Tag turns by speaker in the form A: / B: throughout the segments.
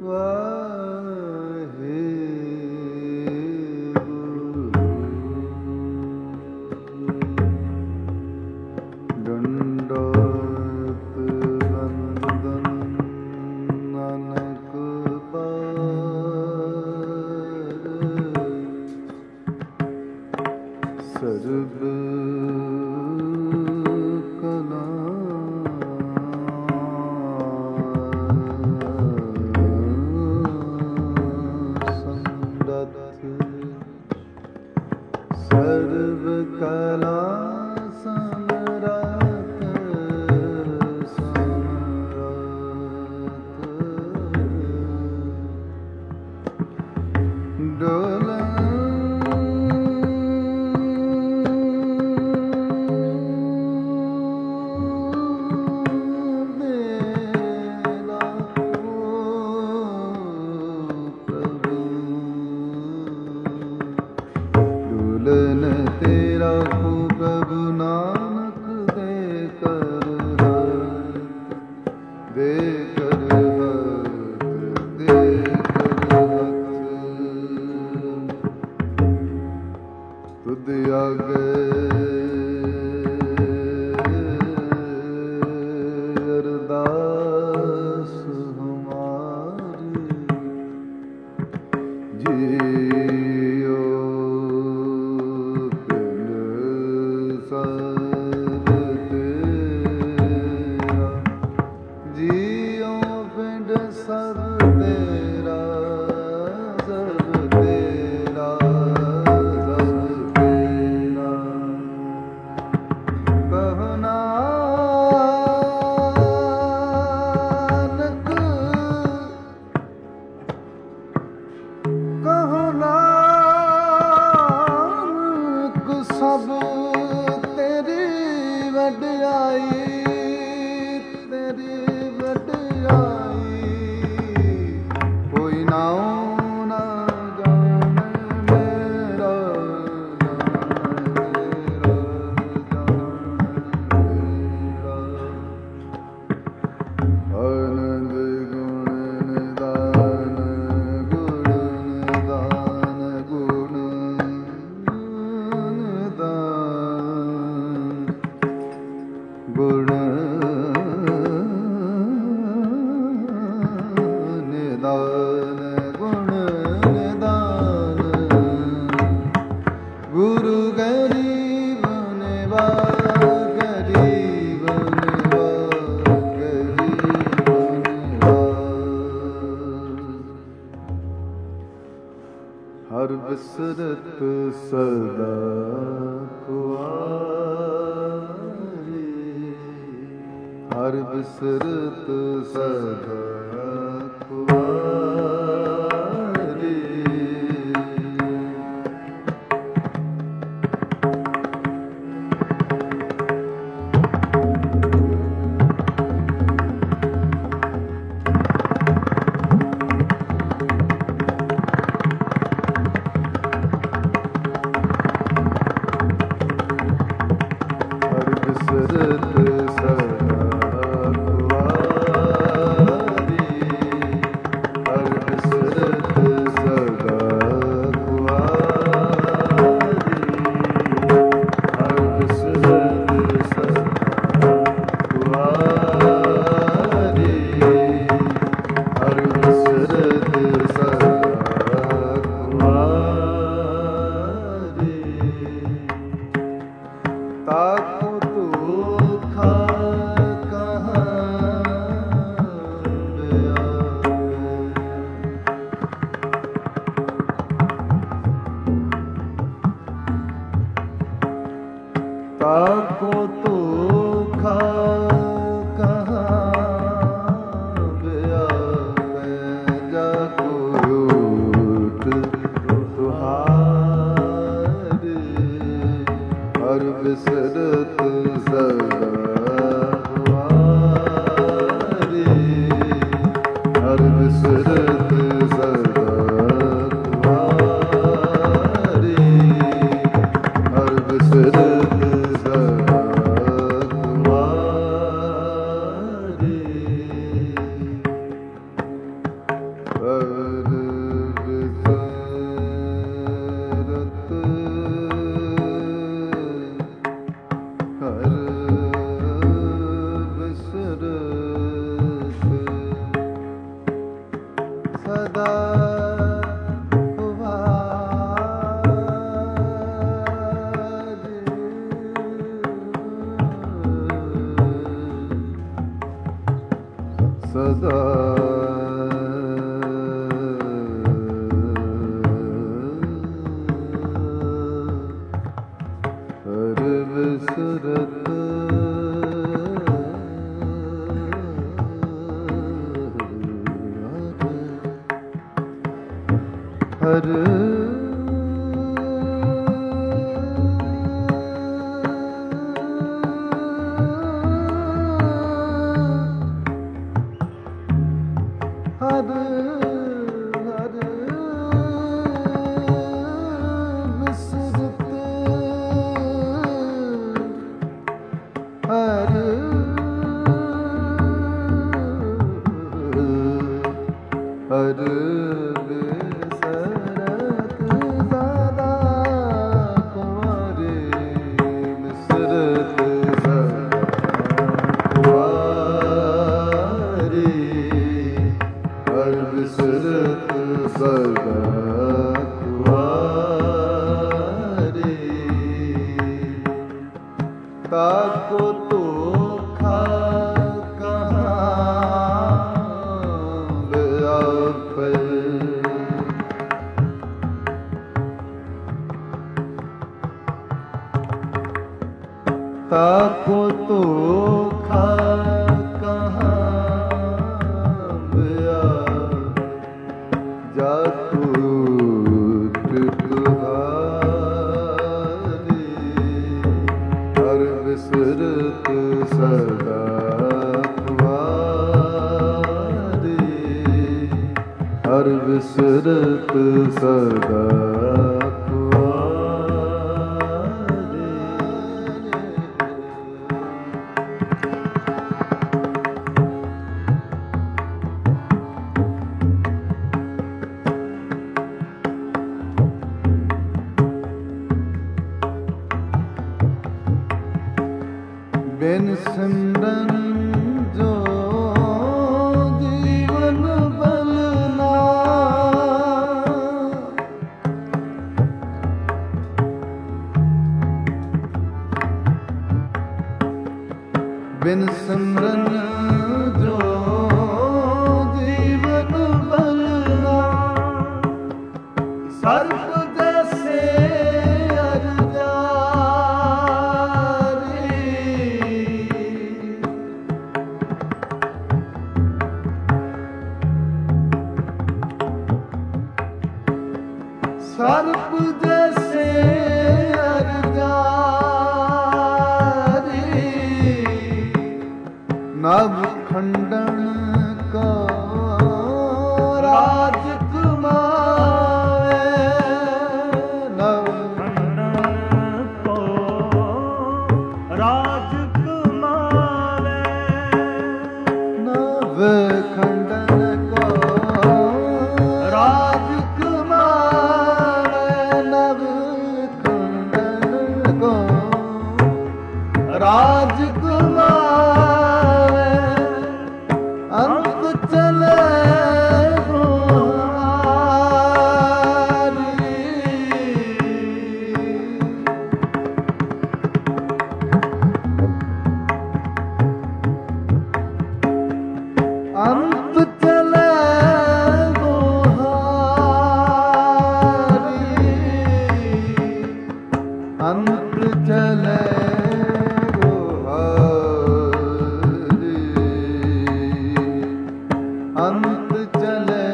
A: ਤਾਕੋ ਧੋਖਾ ਸਦਾ ਹਰ ਵਿਸਰਤ ਹਰ ताको धोखा कहाँ व्यापे ताको धोखा कहाँ व्यापे जातु विसरत सदा तुम्हारी हर विसरत सदा बिन सिमरन जो जीवन बलना बिन सिमरन जो जीवन बलना सर्प जैसे सर्प जैसे अरजारी नव खंडन को राजकुमार नव खंडन को राजकुमार नव खंडन को राजकुमार अंत चले अंत चले अंत चले अंत चले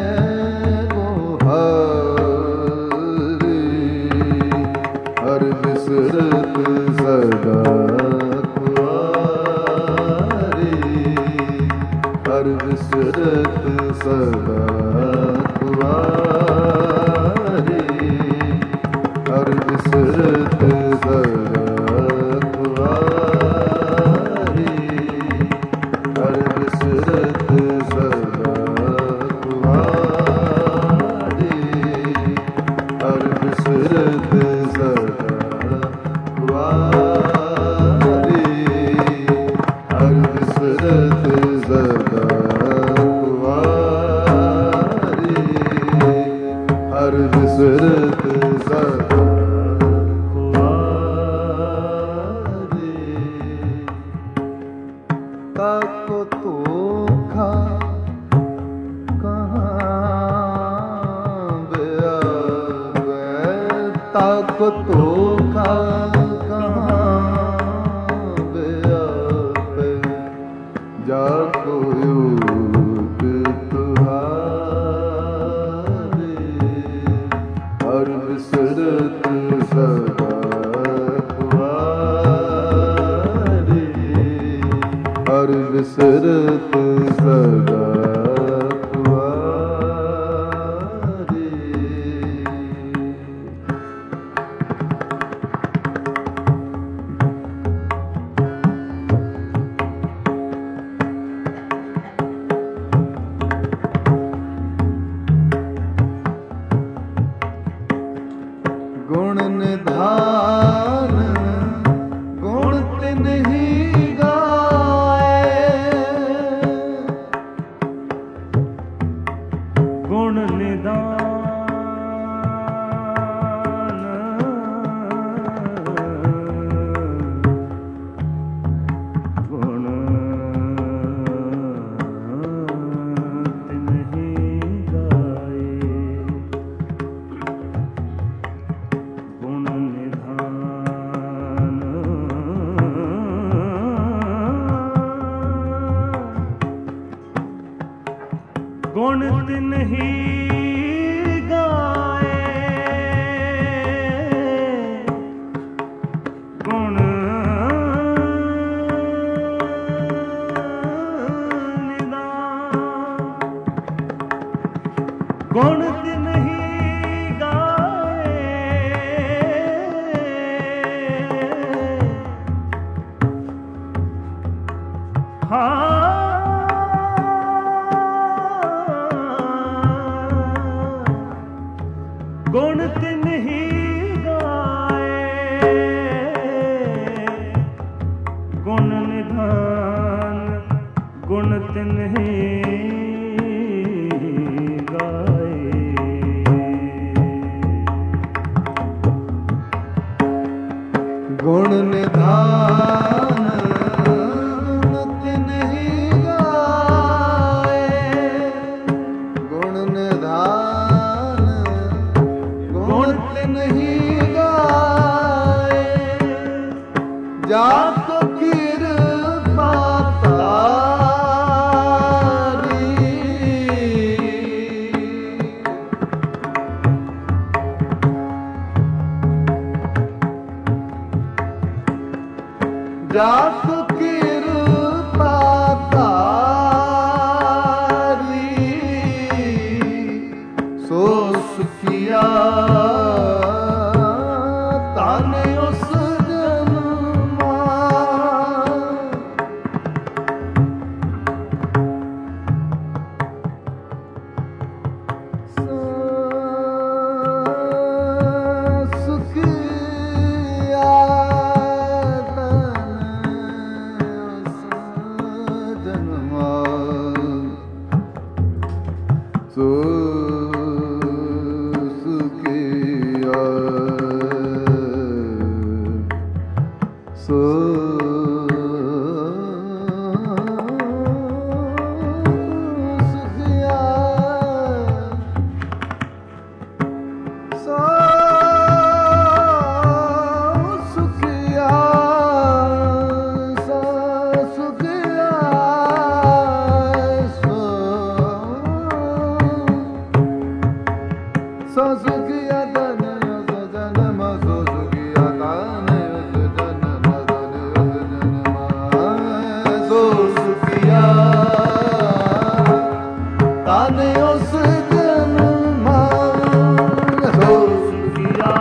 A: गोहारी हर विसरत सदा तुम्हारी हर विसरत सदा तुम्हारी हर विसरत सदा तुम्हारी हर विसरत सदा हर विसरत सदा तुम्हारी हर विसरत सदा तुम्हारी हर विसरत सदा तुम्हारी ताको धोखा ਧੋਖਾ ਕਹਾਂ ਬਿਆਪੇ ਜਾ ਕੋਇ ਊਟ ਤੁਹਾਰੇ ਹਰ ਬਿਸਰਤ ਸਦਾ ਖੁਆਰੇ ਹਰ ਬਿਸਰਤ ਸਦਾ ਗੁਣ ਨਿਧਾਨ ਗੁਣ ਤਿਨਹੀ ਗਾਏ
B: ਗੁਣ ਨਿਧਾਨ ਗੁਣ ਤਿਨਹੀ ਗਾਏ ਗੁਣ ਨਿਧਾਨ ਗੁਣ ਤਿਨਹੀ ਗਾਏ ਗੁਣ ਨਿਧਾਨ ਗੁਣ ਤਿਨਹੀ ਗਾਏ ਹਾਂ ਗੁਣ ਤਿਨਹੀ ਗਾਏ ਗੁਣ ਨਿਧਾਨ ਗੁਣ ਤਿਨਹੀ ਗਾਏ
A: ਗੁਣ ਨਿਧਾਨ ਤਿਨਹੀ ਗਾਏ ਗੁਣ ਨਿਧਾਨ ਗੁਣ ਤਿਨਹੀ ਗਾਏ ਜਾ ਕੋ ਕਿਰਪਾ ਤਾਰੀ ਜਾ ਕੋ ਕਿਰਪਾ ਤਾਰੀ ਸੋ ਸੁਖੀਆ ਤਾਨੇ ਉਸ ਜਨਮਾ ਸੁਖੀਆ ਸੋ ਸੁਖੀਆ ਸੋ ਸੁਖੀਆ ਸੋ ਸੁਖੀਆ ਸੋ ਸੁਖੀਆ ਸੋ ਸੁਖੀਆ ਧਨ ਉਸ ਜਨਮ ਸੋ ਸੁਖੀਆ ਧਨ ਉਸ ਜਨਮ ਧਨ ਉਸ ਜਨਮ ਸੋ ਸੁਖੀਆ ਧਨ ਉਸ ਜਨਮ ਸੋ ਸੁਖੀਆ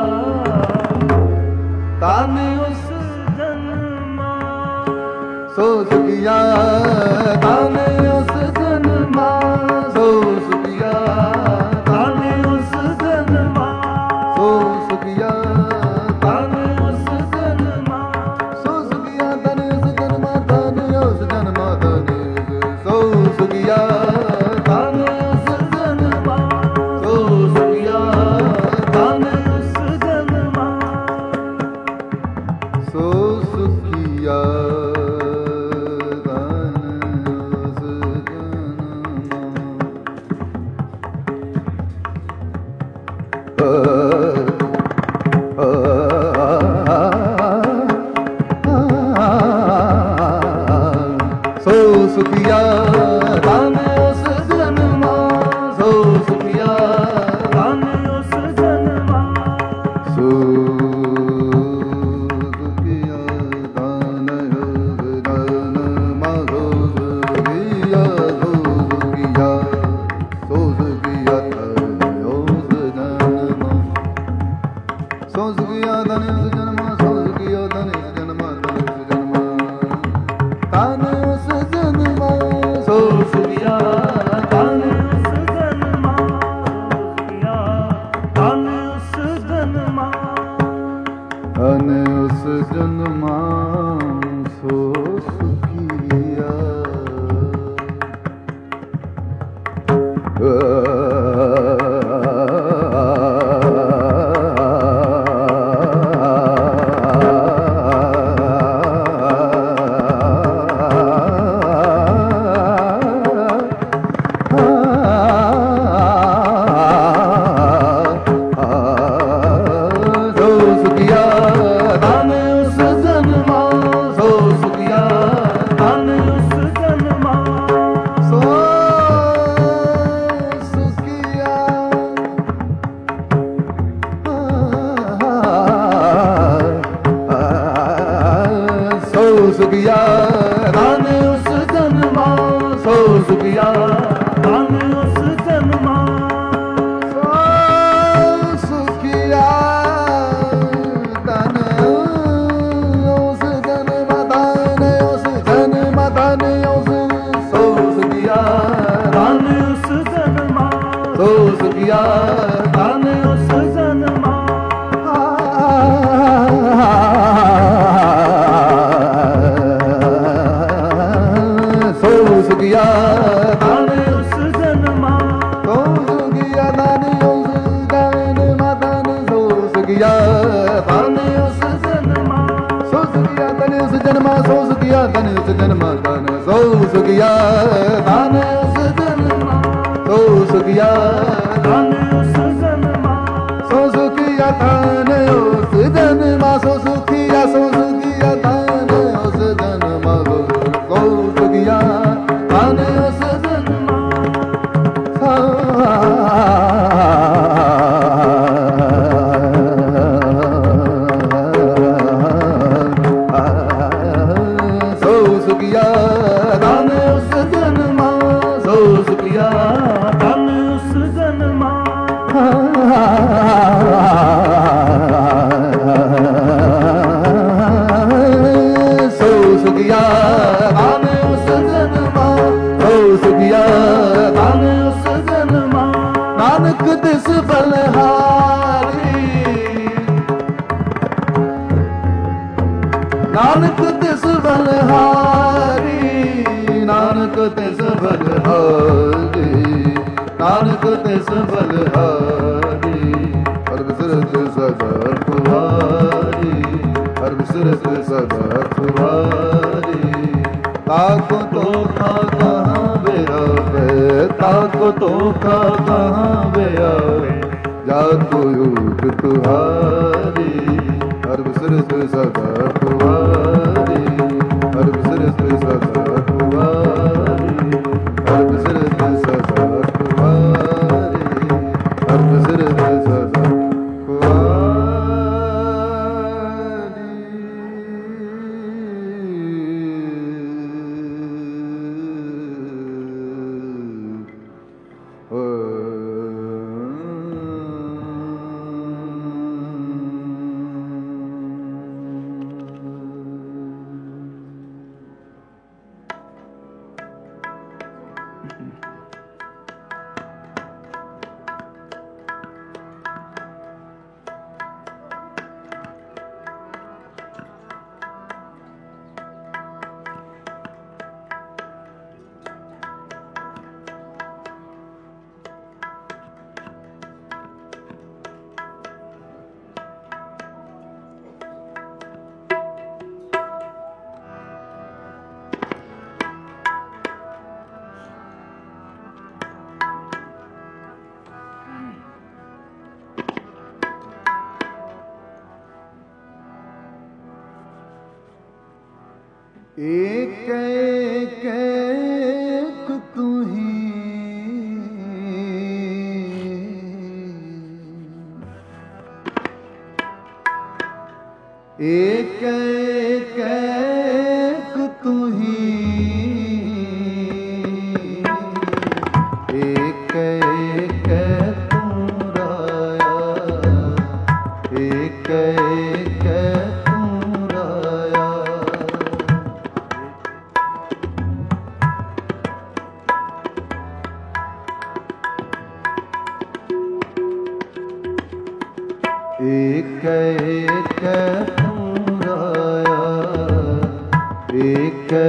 A: ਧਨ ਉਸ
B: ਜਨਮ
A: ਸੋ ਸੁਖੀਆ ਧਨ ਉਸ ਜਨਮ ਸੋ ਸੁਖੀਆ
B: ਧਨ ਉਸ ਜਨਮ
A: ਸੋ ਸੁਖੀਆ
B: ਧਨ ਉਸ ਜਨਮ
A: ਸੋ ਸੁਖੀਆ ਧਨ ਉਸ ਜਨਮ ਧਨ ਉਸ ਜਨਮ ਧਨ ਸੋ ਸੁਖੀਆ ਧਨ ਉਸ ਜਨਮ ਸੋ ਸੁਖੀਆ ਧਨ
B: ਉਸ ਜਨਮ
A: ਸੋ ਸੁਖੀਆ ਧਨ ਉਸ ਜਨਮ सुखिया धन उस जन्मा सो सुखिया
B: धन उस जन्मा
A: सो सुखिया धन उस जन्मा सो सुखिया सो सुखिया सो सुखिया धन उस जन्मा सो सुखिया धन उस जन्मा सो सुखिया धन उस जन्मा धन उस जन्मा सो सुखिया
B: धन उस जन्मा धन उस जन्मा
A: धन उस जन्मा सो सुखिया सुखिया धन उस जन्मा सो सुखिया
B: धन उस जन्मा
A: सो सुखिया धन उस जन्मा धन उस जन्मा धन उस सो सुखिया
B: धन उस जन्मा
A: सो सुखिया
B: धन उस जन्मा
A: सो सुखिया
B: धन उस जन्मा
A: सो सुखिया धन उस जन्मा धन सो सुखिया धन उस
B: जन्मा
A: सो सुखिया धन उस जन्मा सो सुखिया धन उस जन्मा धन सो सुखिया धन उस जन्मा सो सुखिया
B: धन उस जन्मा
A: सो सुखिया धन उस जन्मा सो सुखिया धन उस जन्मा सो सुखिया धन उस
B: जन्मा
A: सो सुखिया धन उस जन्मा सो सुखिया
B: धन उस जन्मा
A: सो सुखिया धन उस जन्मा सो सुखिया धन उस
B: जन्मा
A: नानक दिस बलहारी नानक दिस बलहारी नानक दिस बलहारी नानक दिस बलहारी हर बिसरत सदा तुम्हारी हर बिसरत सदा तुम्हारी ताको तो कहाँ बेआवे ताको तो कहाँ बेआवे जा तो यूट तुम्हारी हर बिसरत सदा तुम्हारी हर बिसरत सदा तुम्हारी हर बिसरत सदा तुम्हारी हर बिसरत सदा एक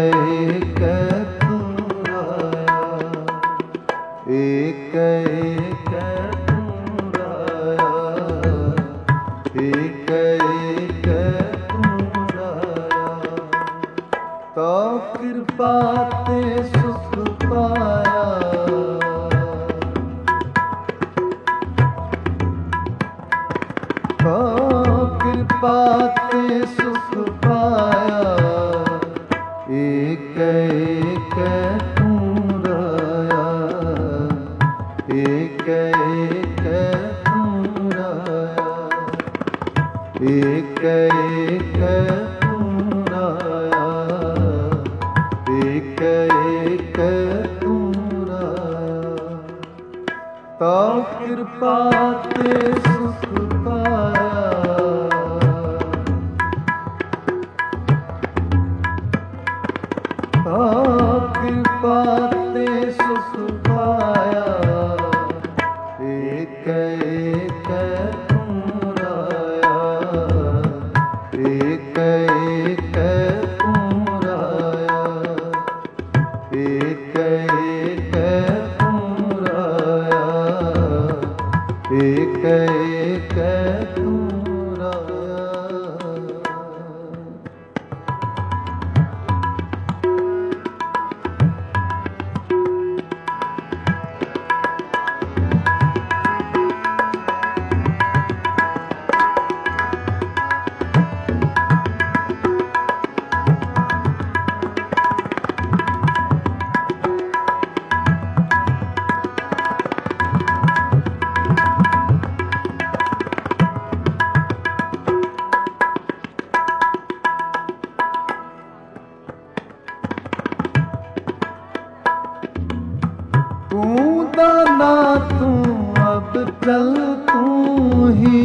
A: एक तू राया, एक एक तू राया, एक एक तू राया। तो कृपा ते सुख पाया, तो कृपा ते सुख पाया। एक एक तू राया, एक एक तू राया, एक एक तू राया, एक एक तू राया। तो कृपा ते सुख पाया, तो कृपा ते सुख पाया। एक एक तू राया, एक एक तू राया, एक एक तू राया, एक एक तू राया। तू दाना तू अब चल तू ही,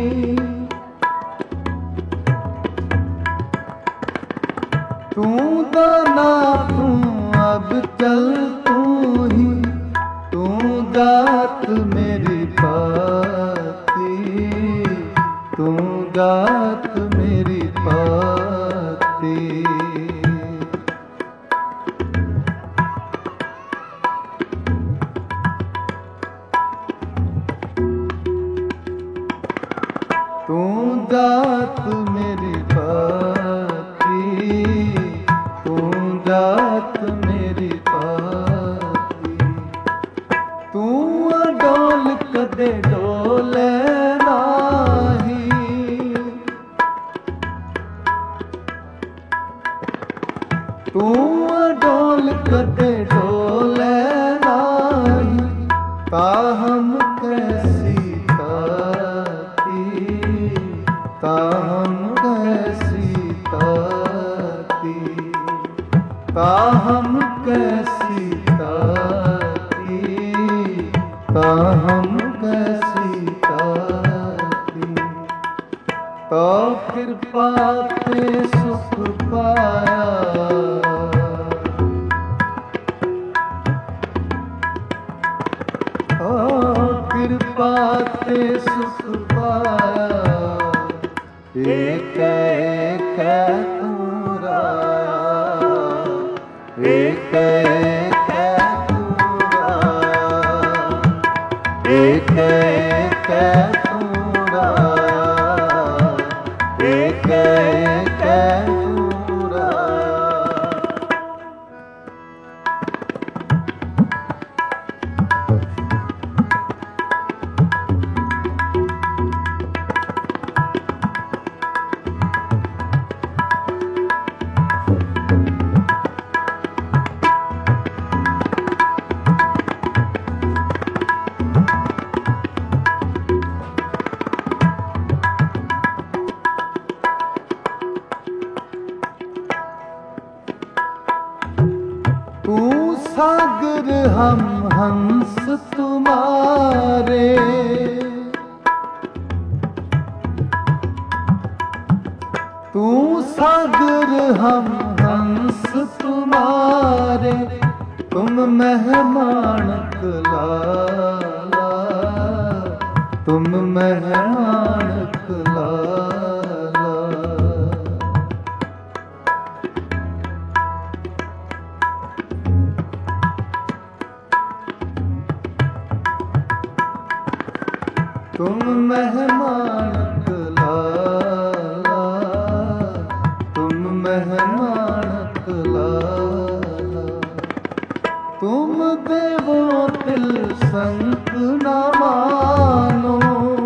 A: तू दाना तू अब चल तू ही। तू गात मेरी पाती, तू गात मेरी पाती। तू गात मेरी पाती, तू गात मेरी पाती। तू अडोल कदे डोले नाही, तू अडोल कदे डोले नाही। ताहम कैसी ताहम कैसी ताती, ताहम कैसी ताती, ताहम कैसी ताती। तो कृपा ते सुख पाया, तो कृपा ते सुख पाया। एक एक तू राया, एक एक तू राया, एक एक तू राया, एक एक तू राया। तू सागर हम हंस तुम्हारे, तू सागर हम हंस तुम्हारे। तुम मेहमान कलाला, तुम मेहमान कलाला। तुम मेहमान कलाला, तुम मेहमान कलाला, तुम देवो तिल संत न मानो,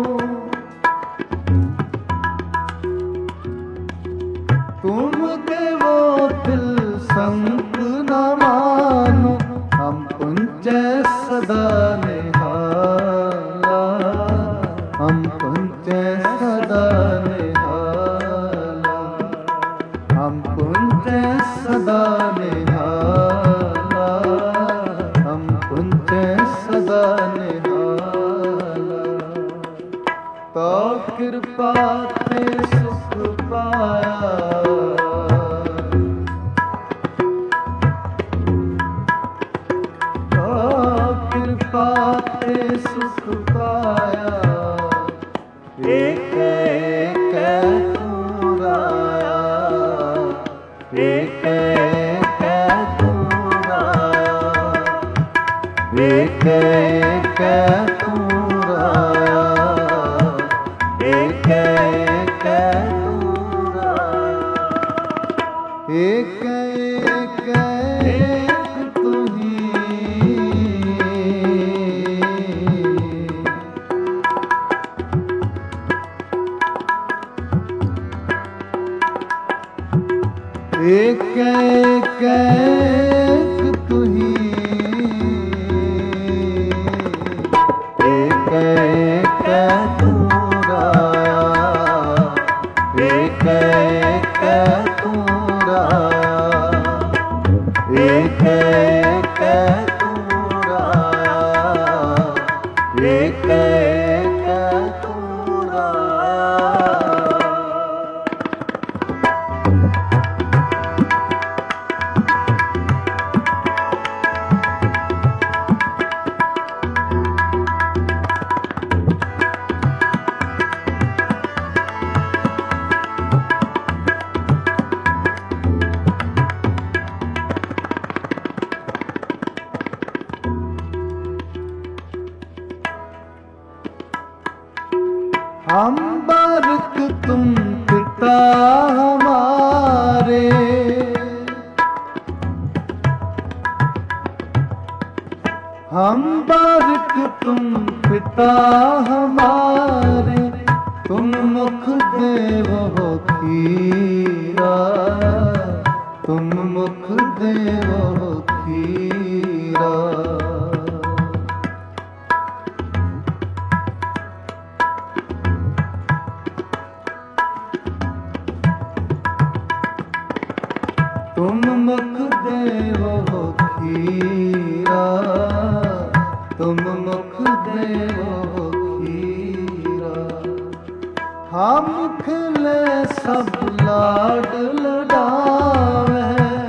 A: तुम देवो तिल संत न मानो, हम पुंजै सदा निहाला, हम पुंजै सदा निहाला, हम पुंजै सदा निहाला, हम पुंजै सदा निहाला। तो कृपा ते सुख पाया, तो कृपा ते सुख पाया, एक एक तू राया, एक एक तू राया, एक एक तू राया, एक एक तू राया, एक एक तू ही, एक एक तू ही, एक एक तू राया, एक एक तू राया, एक एक तू राया, एक एक तू राया। हम बारक तुम पिता हमारे, हम बारक तुम पिता हमारे, तुम मुख देव हो खीरा, तुम मुख देव हो खीरा। तुम मुख देव हो खीरा, तुम मुख देव हो खीरा। हम खिले सब लाड लडावे,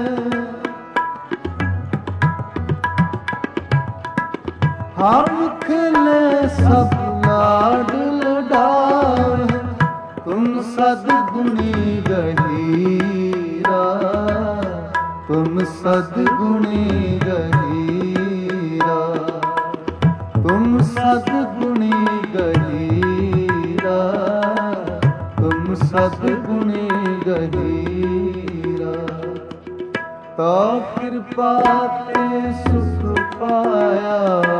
A: हम खिले सब लाड लडावे, तुम सद्गुणी गहीरा, तुम सद्गुणी गहीरा, तुम सद्गुणी गहीरा, तुम सद्गुणी गहीरा। तो कृपा ते सुख पाया,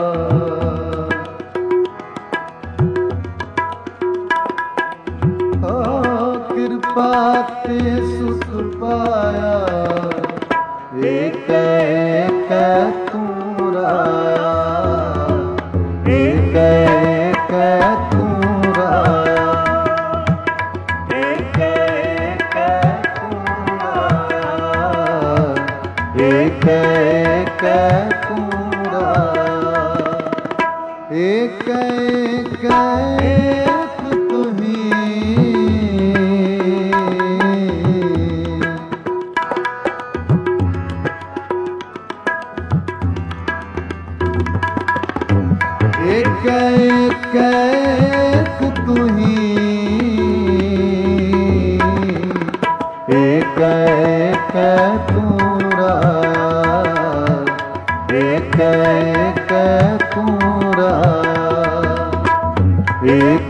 A: तो कृपा ते सुख पाया, एक एक तू राया, एक एक तू राया, एक एक तू राया, एक एक तू राया, एक एक तू ही, एक एक तू ही, एक एक तू राया, एक एक तू राया, एक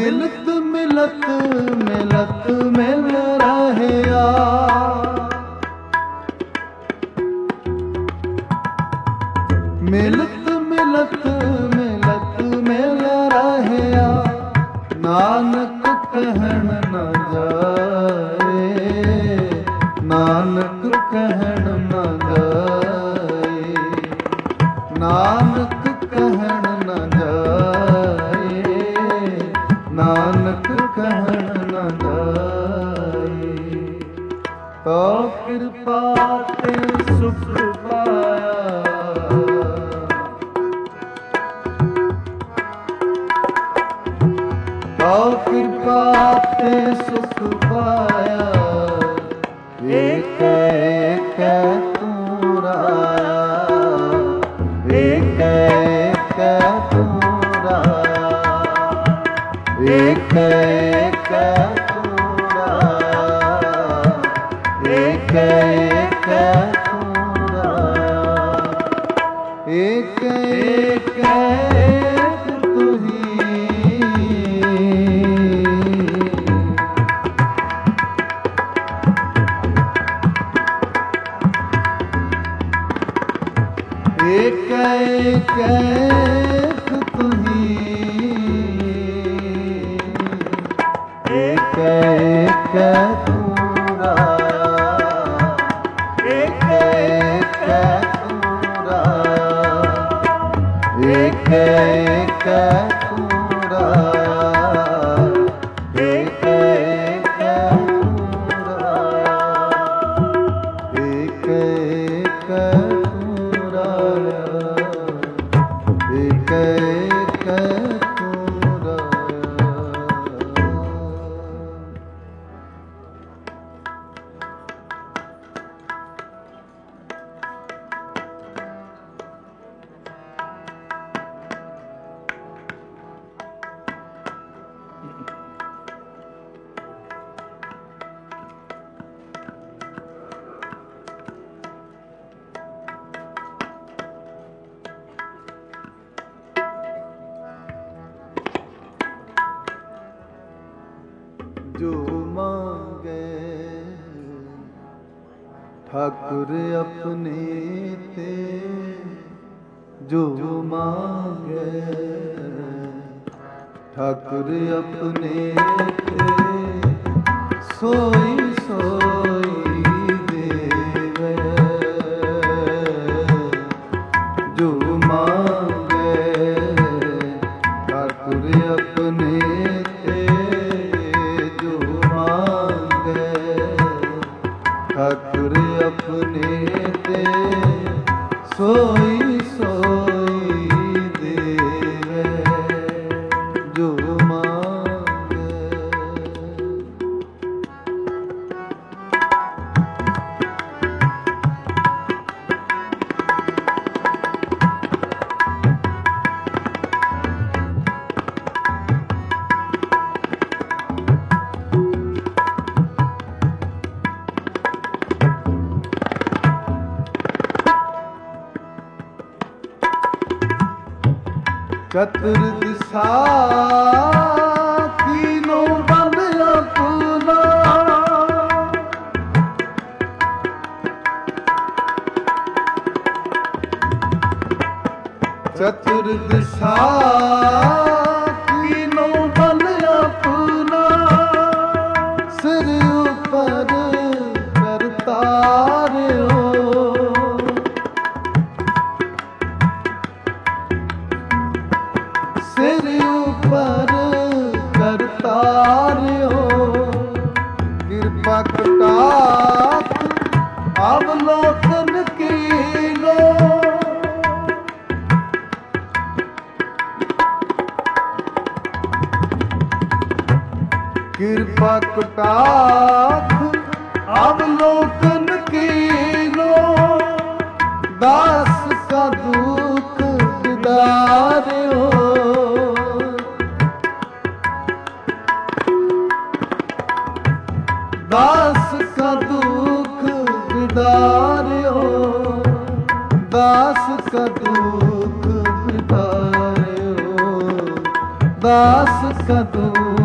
A: ਮਿਲਤ ਮਿਲਤ ਮਿਲਤ ਮਿਲ ਰਹਿਆ ਮਿਲਤ ਮਿਲਤ ਮਿਲਤ ਮਿਲ ਰਹਿਆ ਨਾਨਕ ਕਹਿਣ ਨਾ ਜਾਏ ਨਾਨਕ ਕਹਿਣ ਨਾ ਜਾਏ ਨਾਨਕ ਕਹਿਣ ਨਾ ਜਾਏ ਨਾਨਕ ਕਹਿਣ ਨਾ ਜਾਏ ਤੋ ਕਿਰਪਾ ਤੇ ਸੁਖ ਪਾਇਆ ਤੋ ਕਿਰਪਾ ਤੇ ਸੁਖ ਪਾਇਆ ਏਕ ਏਕ ਤੂੰ ਰਾਇਆ ਏਕ ਏਕ ਤੂੰ ਰਾਇਆ ਏਕ ਏਕ ਤੂੰ ਰਾਇਆ ਏਕ ਏਕ ਤੂੰ ਰਾਇਆ ਏਕ ਏਕ ਤੂੰ ਹੀ ਏਕ ਏਕ ਤੁਹੀਂ ਏਕ ਏਕ ਤੂੰ ਰਾਇਆ ਏਕ ਏਕ ਤੂੰ ਰਾਇਆ ਏਕ ਏਕ ਤੂੰ ਰਾਇਆ ਏਕ ਏਕ ਤੂੰ ਰਾਇਆ ਏਕ ਏਕ ਏਕ ਏਕ ਤੂੰ ਰਾਇਆ ਜੋ ਮੰਗੇ ਠਾਕੁਰ ਆਪਣੇ ਤੇ ਜੋ ਮੰਗੇ ਠਾਕੁਰ ਆਪਣੇ ਤੇ ਸੋਈ ਸੋਈ ਦੇਵੇ ਜੋ ਮੰਗੇ ਠਾਕੁਰ ਆਪਣੇ ਠਾਕੁਰ ਆਪਣੇ ਤੇ ਸੋਈ ਸੋਈ ਦੇਵੇ ਜੋ ਮੰਗੇ ਚਤੁਰ ਦਿਸ਼ਾ ਕੀਨੋਂ ਬੰਦ ਆਪਣਾ ਚਤੁਰ ਦਿਸ਼ਾ ਕੀਨੋਂ ਬੰਦ ਆਪਣਾ ਸਿਰ ਉੱਪਰ ਕਰਤਾਰਿਓ ਸਿਰ ਉੱਪਰ ਕਰਤਾਰਿਓ ਕਿਰਪਾ ਕਟਾਖ ਅਵਲੋਕਨ ਕੀਨੋ ਕਿਰਪਾ ਕਟਾਖ ਅਵਲੋਕਨ ਕੀਨੋ ਦਾਸ ਕਾ ਦੁਖ ਵਿਦਾਰਿਓ ਦਾਸ ਕਾ ਦੁਖ ਵਿਦਾਰਿਓ ਦਾਸ ਕਾ ਦੁਖ ਵਿਦਾਰਿਓ ਦਾਸ ਕਾ ਦੁਖ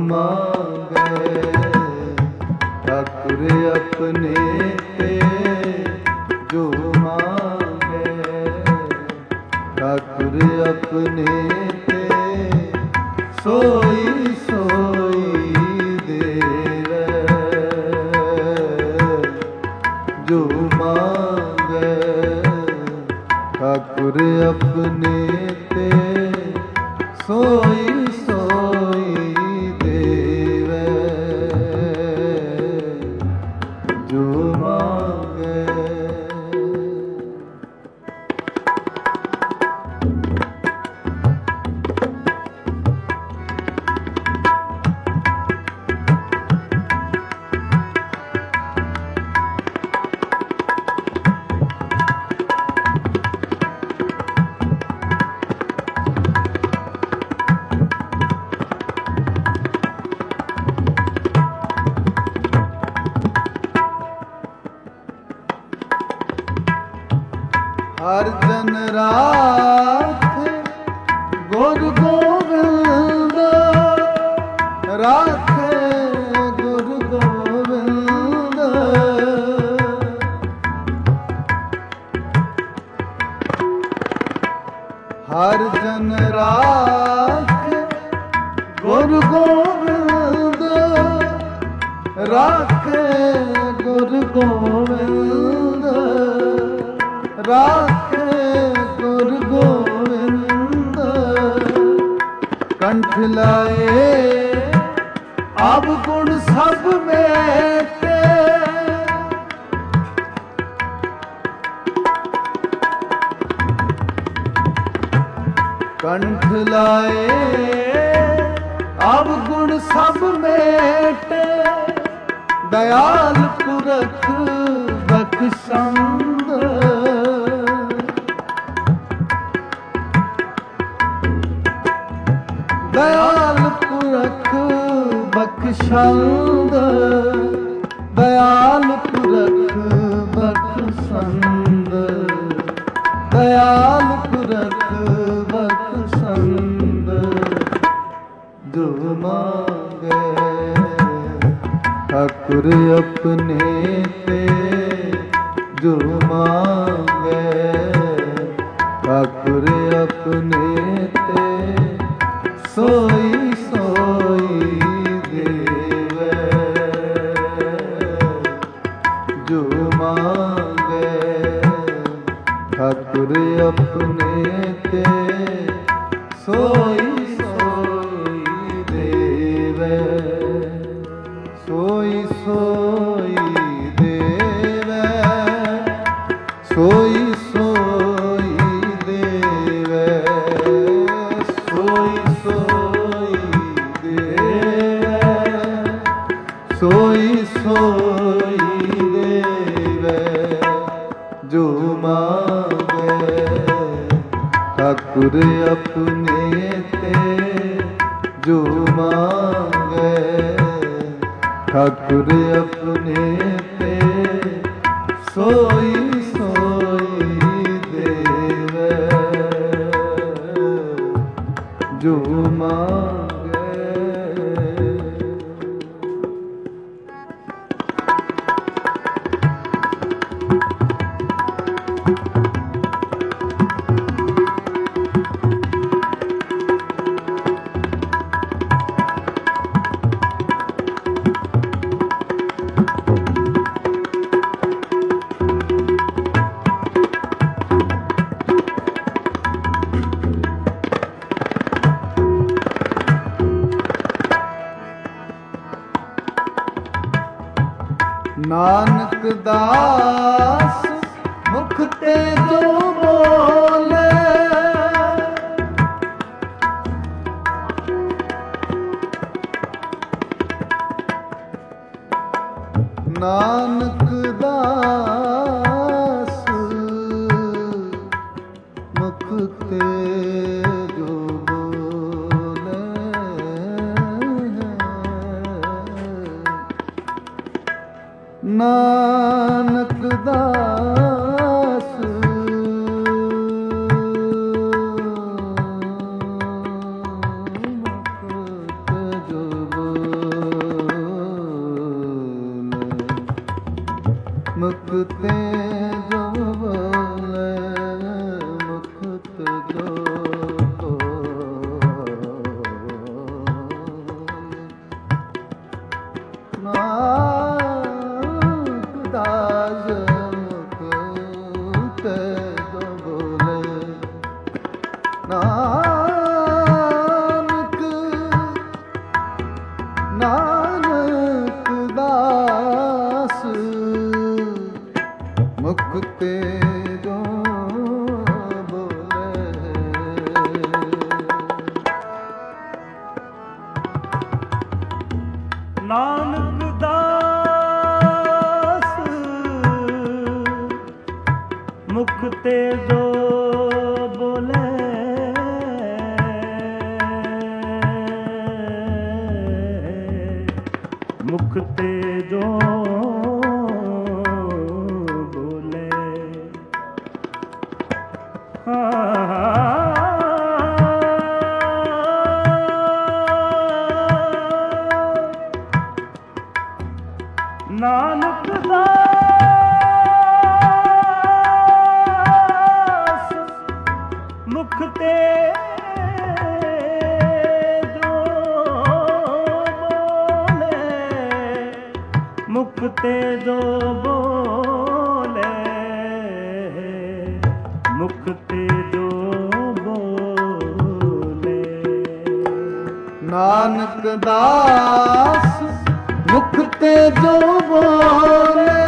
A: मांगे ठाकुर अपने ते जो मांगे ठाकुर अपने ते सोई सोई देवे जो मांगे ठाकुर अपने ते सोई सोई देवे जो मांगे। हर जन राखे गुर गोविंद राखे गुर गोविंद हर जन राखे गुर गोविंद राखे गुर गोविंद राखे गुर गोविंद कंठ लाए अब गुण सब मेटे कंठ लाए अब गुण सब मेटे दयाल पुरख बख्शंद दयाल पुरख बख्शंद दयाल पुरख बख्शंद दयाल पुरख बख्शंद जो मांगे ठाकुर अपने ते जो मांगे ठाकुर अपने ते सोई सोई देवे जो मांगे ठाकुर अपने ते सोई सोई देवे सोई सोई देवे सोई सोई देवे सोई सोई सोई देवे जो मांगे ठाकुर अपने ते जो मांगे ठाकुर अपने ते सोई सोई देवे जो मांगे। नानक दास मुख ते जो बोले नानक दास मुख ते जो बोले नानक दास मुख ते जो बोले
B: ਜੋ ਬੋਲੇ ਮੁਖ ਤੇ ਜੋ ਬੋਲੇ ਨਾਨਕ ਦਾਸ ਮੁਖ ਤੇ ਜੋ ਬੋਲੇ ਮੁਖ ਤੇ ਜੋ ਬੋਲੇ ਮੁਖ ਤੇ ਜੋ ਬੋਲੇ
A: ਨਾਨਕ ਦਾਸ ਮੁਖ ਤੇ ਜੋ ਬੋਲੇ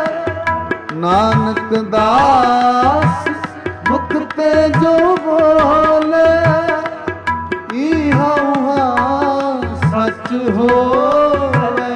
A: ਨਾਨਕ ਦਾਸ ਮੁਖ ਤੇ ਜੋ ਬੋਲੇ ਈਹਾ ਊਹਾ ਸੱਚ ਹੋਵੇ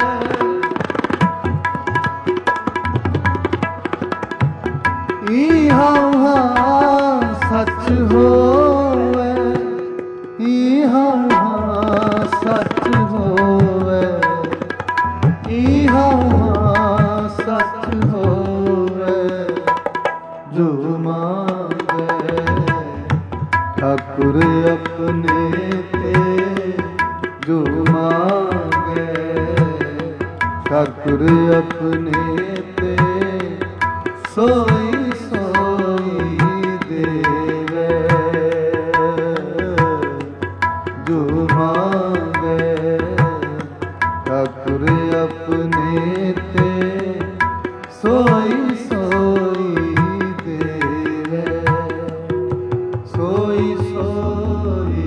A: ਈਹਾ ਊਹਾ ਸੱਚ ਹੋਵੇ ਈਹਾ ਊਹਾ ਸੱਚ ਹੋਵੇ ਈਹਾ ਸੱਚ ਹੋਵੇ ਜੋ ਮੰਗੇ ਠਾਕੁਰ ਆਪਣੇ ਤੇ ਜੋ ਮੰਗੇ ਠਾਕੁਰ ਆਪਣੇ ਤੇ ਸੋਈ ਸੋਈ ਦੇਵੇ ਜੋ ਮੰਗੇ ਠਾਕੁਰ ਆਪਣੇ ਤੇ ਸੋਈ ਸੋਈ ਦੇਵੇ ਸੋਈ ਸੋਈ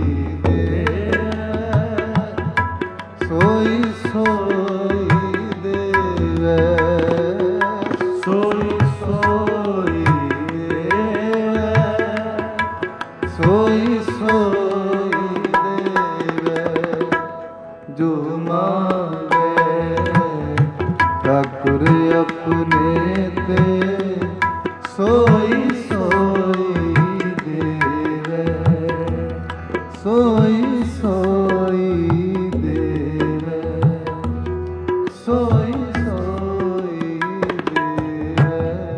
A: ਦੇਵੇ ਸੋਈ ਸੋਈ ਦੇਵੇ ਸੋਈ ਸੋਈ ਦੇਵੇ ਸੋਈ ਸੋਈ ਦੇਵੇ ਜੋ ਠਾਕੁਰ ਆਪਣੇ ਤੇ ਸੋਈ ਸੋਈ ਦੇਵੇ ਸੋਈ ਸੋਈ ਦੇਵੇ ਸੋਈ ਸੋਈ ਦੇਵੇ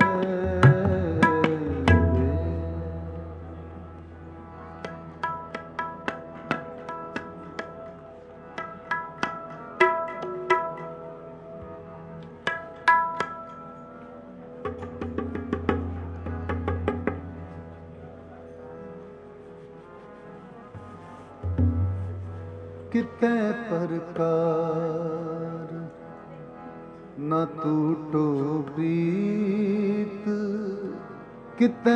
A: कितै प्रकार न टूटो प्रीत कितै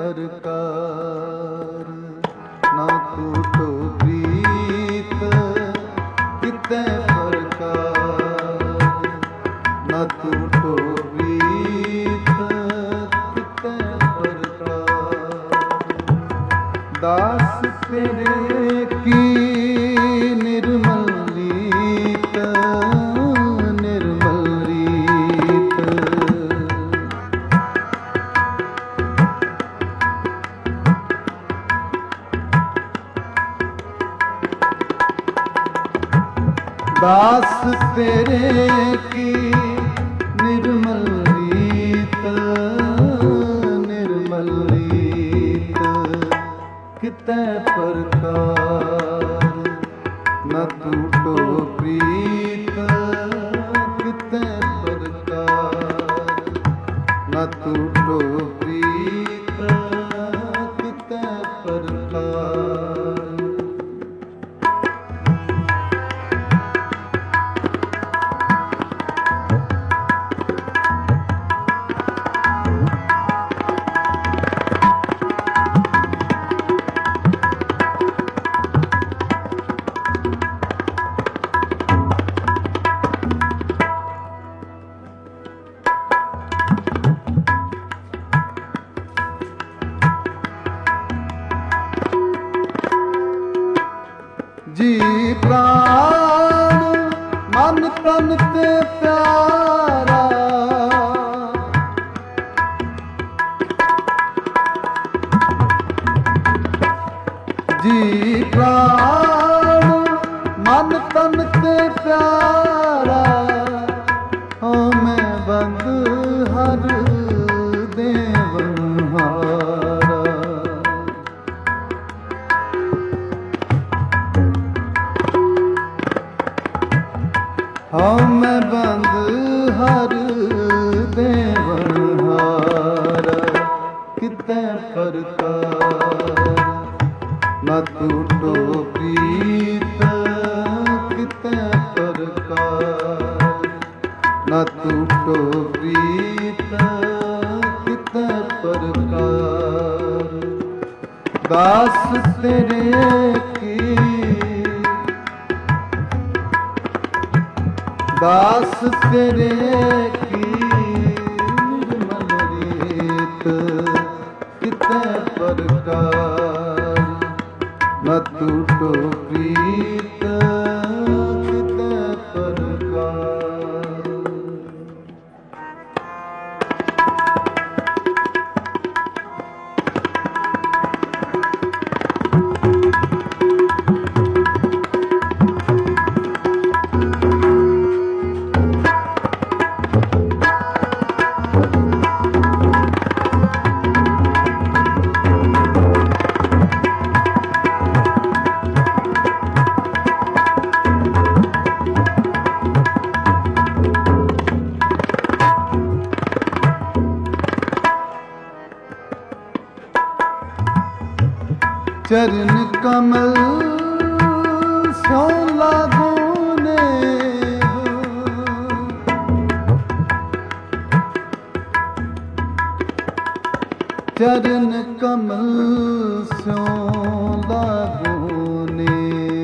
A: प्रकार न टूटो प्रीत कितै प्रकार न टूटो प्रीत कितै प्रकार दास तेरे की दास तेरे की निर्मल रीत कितै प्रकार न टूटो प्रीत कितै प्रकार न टूटो प्रीत कितै प्रकार जी प्राण मन तन ते प्यारा ਜੀ ਪ੍ਰਾਣ ਮਨ ਤਨ ਤੇ ਪਿਆਰਾ, ਹੋ ਮੈਂ ਬੰਦ ਹਰ ਦੇਵਨ ਹਾਰਾ। ਹੋ ਮੈਂ ਬੰਦ ਹਰ ਦੇਵਨ ਹਾਰਾ, ਕਿਤੈ ਪ੍ਰਕਾਰ ਨਾ ਟੂਟੋ ਪ੍ਰੀਤ, ਕਿਤੈ ਪ੍ਰਕਾਰ ਨਾ ਟੂਟੋ ਪ੍ਰੀਤ, ਕਿਤੈ ਪ੍ਰਕਾਰ। ਦਾਸ ਤੇਰੇ ਕੀ, ਦਾਸ ਤੇਰੇ ਕੀ ਨਿਰਮਲ ਰੀਤ, ਕਿਤੈ ਪ੍ਰਕਾਰ ਨਾ ਟੂਟੋ ਪ੍ਰੀਤ, ਕਿਤੈ ਪ੍ਰਕਾਰ। चरण कमल सो लागू ने, चरण कमल सो लागू ने,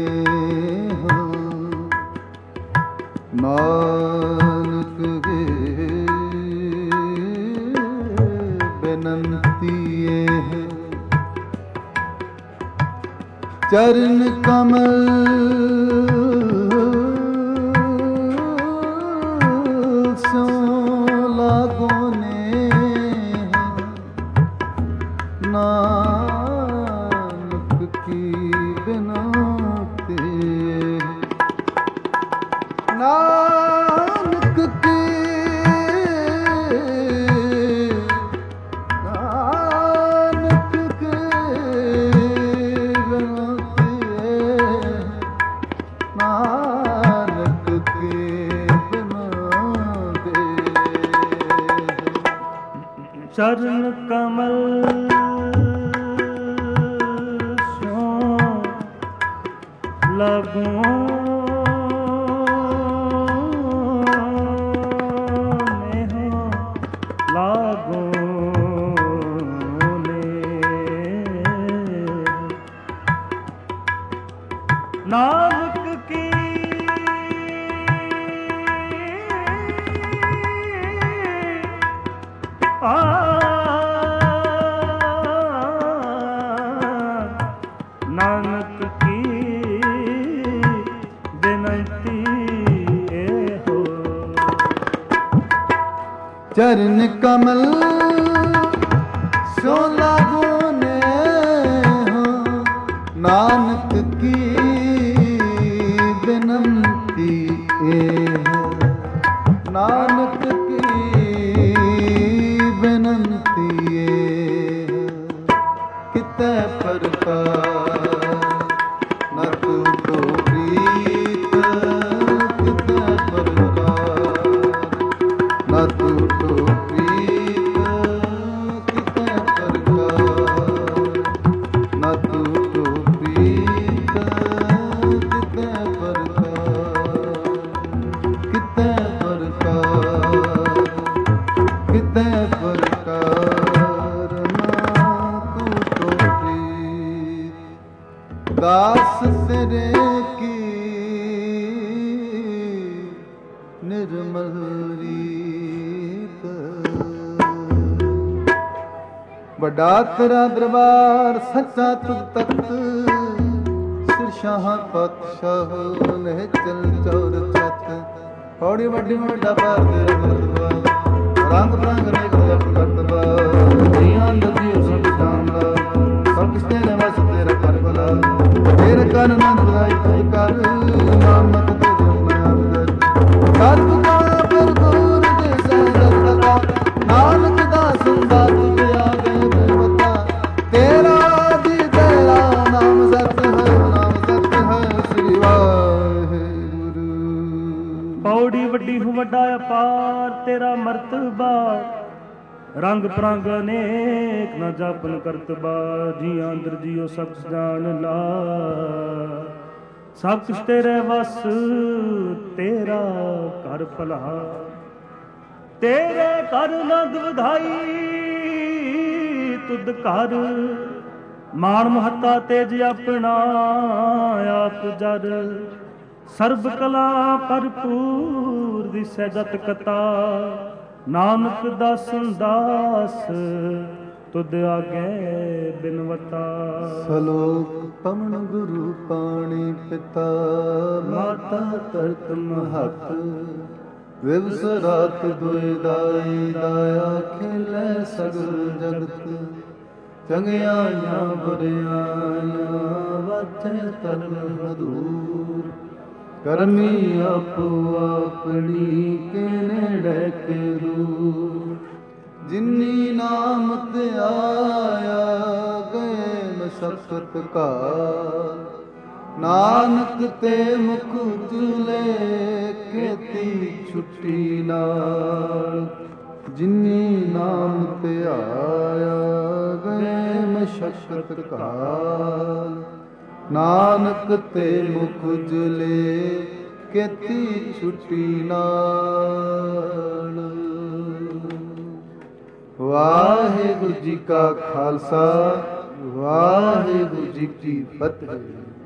A: नानक गे बेनंती है। चरण कमल सो लागो ने, नानक की बिनती, नानक की
B: चरण कमल सो लागू ने, लागू ने, नानक की नानक की बिनती हो।
A: चरण कमल सो लागो ने हो, नानक की बिनती है। नानक की बिनती है, कितै प्रकार न टूटो प्रीत, कितै प्रकार न टूटो प्रीत, कितै प्रकार न टूटो प्रीत, कितै प्रकार, कितै प्रकार, कितै प्रकार न टूटो प्रीत। दास तेरे की निर्मल रीत, ਵੱਡਾ ਤੇਰਾ ਦਰਬਾਰ ਸੱਚਾ ਤੁਧ ਤਖਤ, ਸਿਰ ਸ਼ਾਹ ਪਾਤਸ਼ਾਹ ਨਿਹਚਲ ਚੌਰ ਚਤ, ਹੌੜੀ ਵੱਡੀ ਵੱਡਾ ਪਾਰ ਤੇਰਾ ਮਰਤਬਾ, ਰੰਗ ਬਰੰਗ ਅਨੇਕ ਜਪ ਕਰਤਬਾ, ਜੀਆਂ ਨਦੀ ਉਸ ਨੂੰ ਜਾਣਦਾ, ਸਭ ਕਿਸ ਤੇਰੇ ਵਸ ਤੇਰਾ ਕਰ ਭਲਾ।
B: ਮਹਤਬਾ ਰੰਗ ਪ੍ਰੰਗ ਅਨੇਕ ਨ ਜਾਪਨ ਕਰਤਬਾ ਜੀਆਂ ਅੰਦਰ ਜੀਓ ਸਭ ਜਾਣ ਲਾ ਸਭ ਕੁਛ ਤੇਰੇ ਵਸ ਤੇਰਾ ਘਰ ਭਲਾ ਤੇਰੇ ਘਰ ਨੰਦ ਵਧਾਈ ਤੁਧ ਘਰ ਮਾਣ ਮਹੱਤਾ ਤੇਜ ਆਪਣਾ ਆਪ ਜਰ ਸਰਬ ਕਲਾ ਭਰਪੂਰ ਦਿਸੈ ਜਤ ਕਤਾ ਨਾਨਕ ਦਾਸਨ ਦਾਸ ਤੁਧ ਆਗੇ ਬਿਨਵਤਾ
A: ਸਲੋਕ ਪਵਨ ਗੁਰੂ ਪਾਣੀ ਪਿਤਾ ਮਾਤਾ ਧਰਤ ਮਹਤ ਵਿਵਸ ਰਾਤ ਦੁਇ ਦਾਈ ਦਾਇਆ ਖੇਲੇ ਸਗਲ ਜਗਤ ਚੰਗਿਆਈਆਂ ਬੁਰਿਆਈਆਂ ਵਾਥੇ ਤਨ ਮਧੂਰ ਕਰਮੀ ਆਪੋ ਆਪਣੀ ਕੇ ਨੇੜੇ ਕੇ ਦੂਰ ਜਿਨੀ ਨਾਮ ਤੇ ਆਇਆ ਗਏ ਮਸਕਤ ਕਾ ਨਾਨਕ ਤੇ ਮੁਖ ਉਜਲੇ ਕੀਤੀ ਛੁੱਟੀ ਨਾਲ ਜਿਨੀ ਨਾਮ ਤੇ ਆਇਆ ਗਏ ਮਸਕਤ ਕਾਲ ਨਾਨਕ ਤੇ ਮੁਖ ਉਜਲੇ ਕੀਤੀ ਛੁੱਟੀ ਨਾਲ। ਵਾਹਿਗੁਰੂ ਜੀ ਕਾ ਖਾਲਸਾ ਵਾਹਿਗੁਰੂ ਜੀ ਕੀ ਫਤਿਹ।